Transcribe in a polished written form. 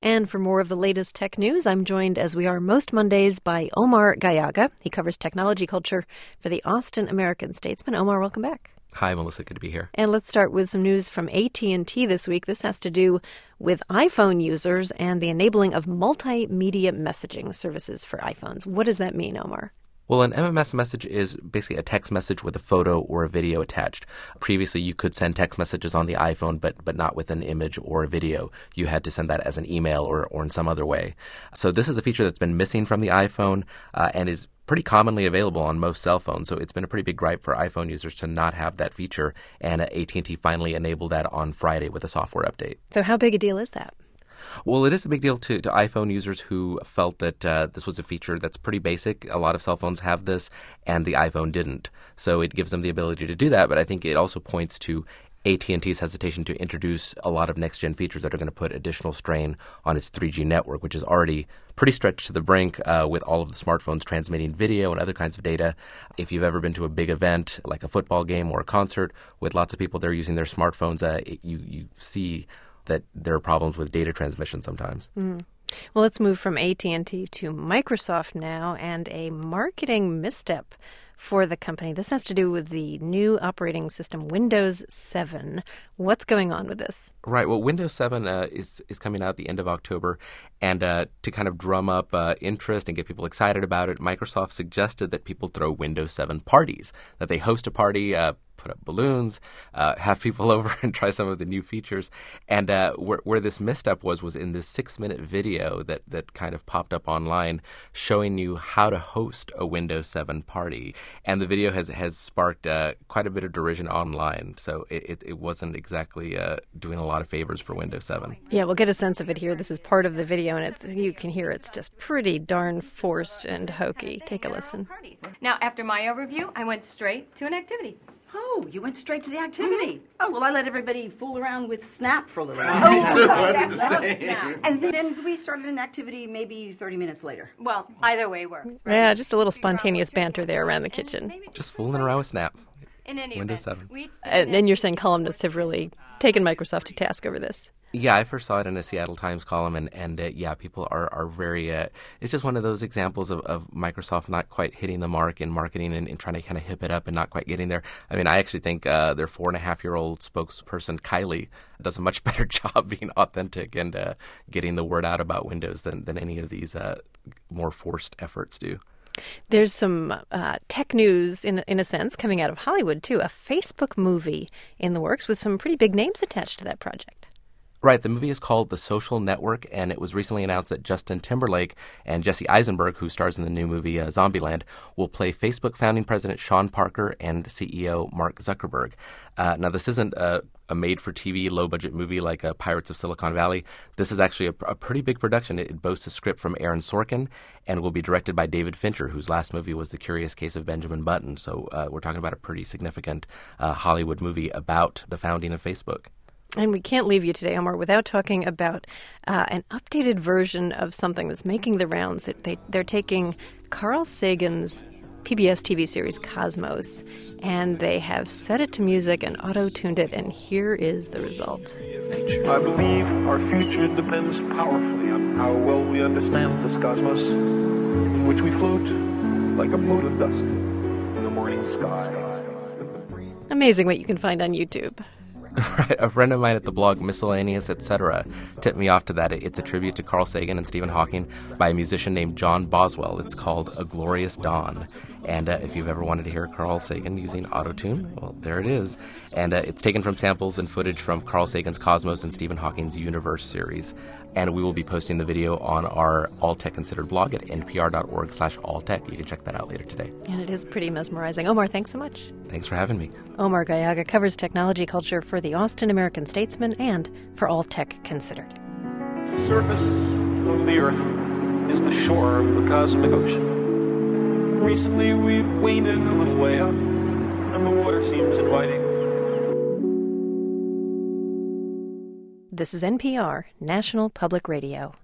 And for more of the latest tech news, I'm joined, as we are most Mondays, by Omar Gallaga. He covers technology culture for the Austin American-Statesman. Omar, welcome back. Hi, Melissa. Good to be here. And let's start with some news from AT&T this week. This has to do with iPhone users and the enabling of multimedia messaging services for iPhones. What does that mean, Omar? Well, an MMS message is basically a text message with a photo or a video attached. Previously, you could send text messages on the iPhone, but not with an image or a video. You had to send that as an email or in some other way. So this is a feature that's been missing from the iPhone and is pretty commonly available on most cell phones. So it's been a pretty big gripe for iPhone users to not have that feature. And AT&T finally enabled that on Friday with a software update. So how big a deal is that? Well, it is a big deal to iPhone users who felt that this was a feature that's pretty basic. A lot of cell phones have this, and the iPhone didn't. So it gives them the ability to do that, but I think it also points to AT&T's hesitation to introduce a lot of next-gen features that are going to put additional strain on its 3G network, which is already pretty stretched to the brink with all of the smartphones transmitting video and other kinds of data. If you've ever been to a big event like a football game or a concert with lots of people there using their smartphones, you see that there are problems with data transmission sometimes. Well, let's move from AT&T to Microsoft now and a marketing misstep for the company. This has to do with the new operating system, Windows 7. What's going on with this? Right. Well, Windows 7 is coming out at the end of October. And to kind of drum up interest and get people excited about it, Microsoft suggested that people throw Windows 7 parties, that they host a party, put up balloons, have people over and try some of the new features. And where this misstep was in this 6-minute video that kind of popped up online showing you how to host a Windows 7 party. And the video has sparked quite a bit of derision online. So it wasn't exactly doing a lot of favors for Windows 7. Yeah, we'll get a sense of it here. This is part of the video, and you can hear it's just pretty darn forced and hokey. Take a listen. Now, after my overview, I went straight to an activity. Oh, you went straight to the activity. Mm-hmm. Oh, well, I let everybody fool around with Snap for a little while. And then we started an activity maybe 30 minutes later. Well, either way works. Right? Yeah, just a little spontaneous banter there around the kitchen. Just fooling around with Snap. In any Windows event, 7. And you're saying columnists have really taken Microsoft to task over this. Yeah, I first saw it in a Seattle Times column, and people are very it's just one of those examples of Microsoft not quite hitting the mark in marketing and trying to kind of hip it up and not quite getting there. I mean, I actually think their 4.5-year-old spokesperson, Kylie, does a much better job being authentic and getting the word out about Windows than any of these more forced efforts do. There's some tech news, in a sense, coming out of Hollywood, too. A Facebook movie in the works with some pretty big names attached to that project. Right. The movie is called The Social Network, and it was recently announced that Justin Timberlake and Jesse Eisenberg, who stars in the new movie Zombieland, will play Facebook founding president Sean Parker and CEO Mark Zuckerberg. Now, this isn't a made-for-TV, low-budget movie like Pirates of Silicon Valley. This is actually a pretty big production. It boasts a script from Aaron Sorkin and will be directed by David Fincher, whose last movie was The Curious Case of Benjamin Button. So we're talking about a pretty significant Hollywood movie about the founding of Facebook. And we can't leave you today, Omar, without talking about an updated version of something that's making the rounds. They're taking Carl Sagan's PBS TV series Cosmos, and they have set it to music and auto-tuned it, and here is the result. I believe our future depends powerfully on how well we understand this cosmos, in which we float like a mote of dust in the morning sky. Amazing what you can find on YouTube. Right. A friend of mine at the blog Miscellaneous Etc. tipped me off to that. It's a tribute to Carl Sagan and Stephen Hawking by a musician named John Boswell. It's called A Glorious Dawn. And if you've ever wanted to hear Carl Sagan using autotune, well, there it is. And it's taken from samples and footage from Carl Sagan's Cosmos and Stephen Hawking's Universe series. And we will be posting the video on our All Tech Considered blog at npr.org/alltech. You can check that out later today. And it is pretty mesmerizing. Omar, thanks so much. Thanks for having me. Omar Gallaga covers technology culture for the Austin American-Statesman and for All Tech Considered. The surface of the Earth is the shore of the cosmic ocean. Recently, we've waded a little way up, and the water seems inviting. This is NPR, National Public Radio.